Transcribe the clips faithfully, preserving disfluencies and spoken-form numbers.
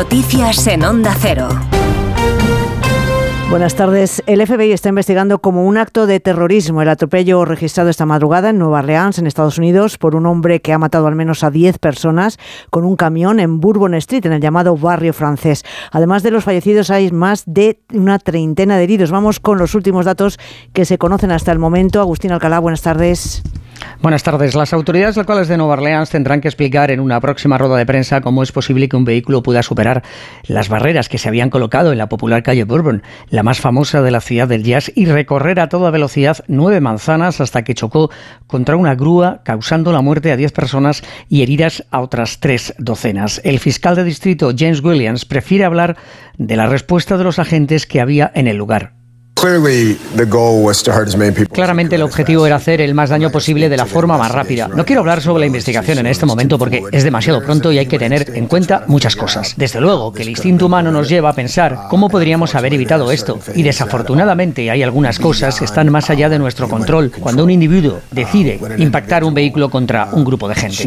Noticias en Onda Cero. Buenas tardes. El F B I está investigando como un acto de terrorismo el atropello registrado esta madrugada en Nueva Orleans, en Estados Unidos, por un hombre que ha matado al menos a diez personas con un camión en Bourbon Street, en el llamado barrio francés. Además de los fallecidos, hay más de una treintena de heridos. Vamos con los últimos datos que se conocen hasta el momento. Agustín Alcalá, buenas tardes. Buenas tardes. Las autoridades locales de Nueva Orleans tendrán que explicar en una próxima rueda de prensa cómo es posible que un vehículo pueda superar las barreras que se habían colocado en la popular calle Bourbon, la más famosa de la ciudad del jazz, y recorrer a toda velocidad nueve manzanas hasta que chocó contra una grúa, causando la muerte a diez personas y heridas a otras tres docenas. El fiscal de distrito, James Williams, prefiere hablar de la respuesta de los agentes que había en el lugar. Claramente el objetivo era hacer el más daño posible de la forma más rápida. No quiero hablar sobre la investigación en este momento porque es demasiado pronto y hay que tener en cuenta muchas cosas. Desde luego que el instinto humano nos lleva a pensar cómo podríamos haber evitado esto. Y desafortunadamente hay algunas cosas que están más allá de nuestro control cuando un individuo decide impactar un vehículo contra un grupo de gente.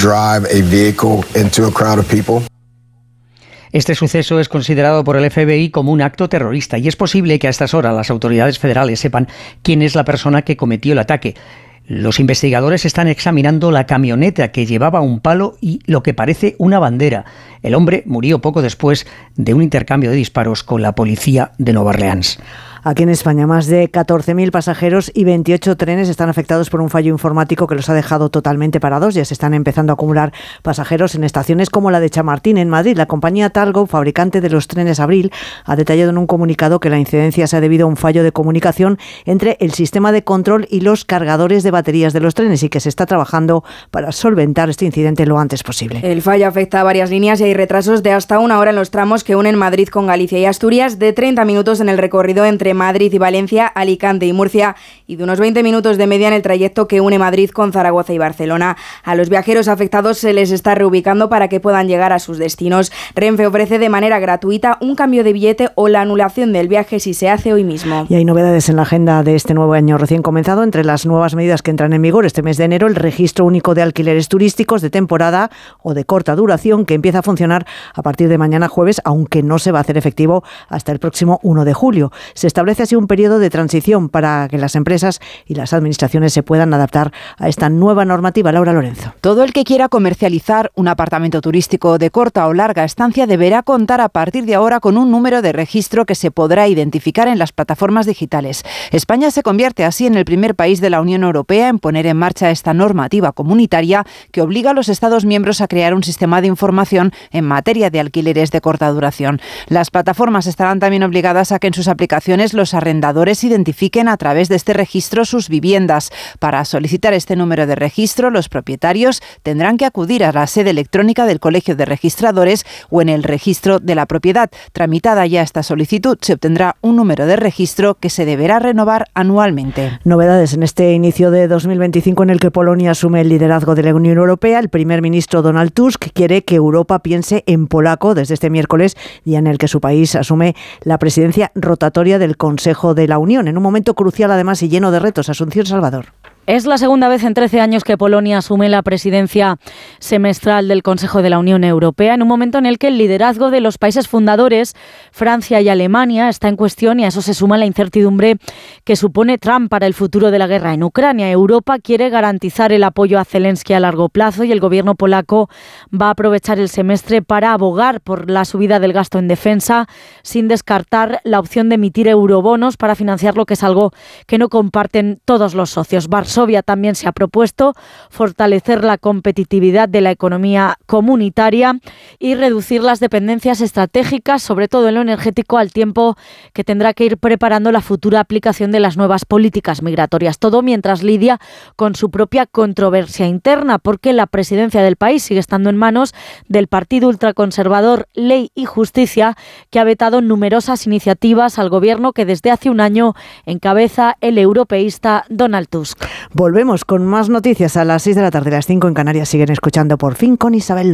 Este suceso es considerado por el F B I como un acto terrorista y es posible que a estas horas las autoridades federales sepan quién es la persona que cometió el ataque. Los investigadores están examinando la camioneta que llevaba un palo y lo que parece una bandera. El hombre murió poco después de un intercambio de disparos con la policía de Nueva Orleans. Aquí en España, más de catorce mil pasajeros y veintiocho trenes están afectados por un fallo informático que los ha dejado totalmente parados. Ya se están empezando a acumular pasajeros en estaciones como la de Chamartín, en Madrid. La compañía Talgo, fabricante de los trenes Abril, ha detallado en un comunicado que la incidencia se ha debido a un fallo de comunicación entre el sistema de control y los cargadores de baterías de los trenes y que se está trabajando para solventar este incidente lo antes posible. El fallo afecta a varias líneas y hay retrasos de hasta una hora en los tramos que unen Madrid con Galicia y Asturias, de treinta minutos en el recorrido entre Madrid y Valencia, Alicante y Murcia, y de unos veinte minutos de media en el trayecto que une Madrid con Zaragoza y Barcelona. A los viajeros afectados se les está reubicando para que puedan llegar a sus destinos. Renfe ofrece de manera gratuita un cambio de billete o la anulación del viaje si se hace hoy mismo. Y hay novedades en la agenda de este nuevo año recién comenzado. Entre las nuevas medidas que entran en vigor este mes de enero, el registro único de alquileres turísticos de temporada o de corta duración, que empieza a funcionar a partir de mañana jueves, aunque no se va a hacer efectivo hasta el próximo primero de julio. Se establece así un periodo de transición para que las empresas y las administraciones se puedan adaptar a esta nueva normativa. Laura Lorenzo. Todo el que quiera comercializar un apartamento turístico de corta o larga estancia deberá contar a partir de ahora con un número de registro que se podrá identificar en las plataformas digitales. España se convierte así en el primer país de la Unión Europea en poner en marcha esta normativa comunitaria que obliga a los Estados miembros a crear un sistema de información en materia de alquileres de corta duración. Las plataformas estarán también obligadas a que en sus aplicaciones los arrendadores identifiquen a través de este registro sus viviendas. Para solicitar este número de registro, los propietarios tendrán que acudir a la sede electrónica del Colegio de Registradores o en el registro de la propiedad. Tramitada ya esta solicitud, se obtendrá un número de registro que se deberá renovar anualmente. Novedades en este inicio de dos mil veinticinco en el que Polonia asume el liderazgo de la Unión Europea. El primer ministro Donald Tusk quiere que Europa piense en polaco desde este miércoles, día en el que su país asume la presidencia rotatoria del Consejo de la Unión, en un momento crucial además y lleno de retos. Asunción Salvador. Es la segunda vez en trece años que Polonia asume la presidencia semestral del Consejo de la Unión Europea, en un momento en el que el liderazgo de los países fundadores, Francia y Alemania, está en cuestión, y a eso se suma la incertidumbre que supone Trump para el futuro de la guerra en Ucrania. Europa quiere garantizar el apoyo a Zelensky a largo plazo y el gobierno polaco va a aprovechar el semestre para abogar por la subida del gasto en defensa, sin descartar la opción de emitir eurobonos para financiar lo que es algo que no comparten todos los socios. Varsovia también se ha propuesto fortalecer la competitividad de la economía comunitaria y reducir las dependencias estratégicas, sobre todo en lo energético, al tiempo que tendrá que ir preparando la futura aplicación de las nuevas políticas migratorias. Todo mientras lidia con su propia controversia interna, porque la presidencia del país sigue estando en manos del partido ultraconservador Ley y Justicia, que ha vetado numerosas iniciativas al gobierno que desde hace un año encabeza el europeísta Donald Tusk. Volvemos con más noticias a las seis de la tarde, las cinco en Canarias. Siguen escuchando Por Fin con Isabel López.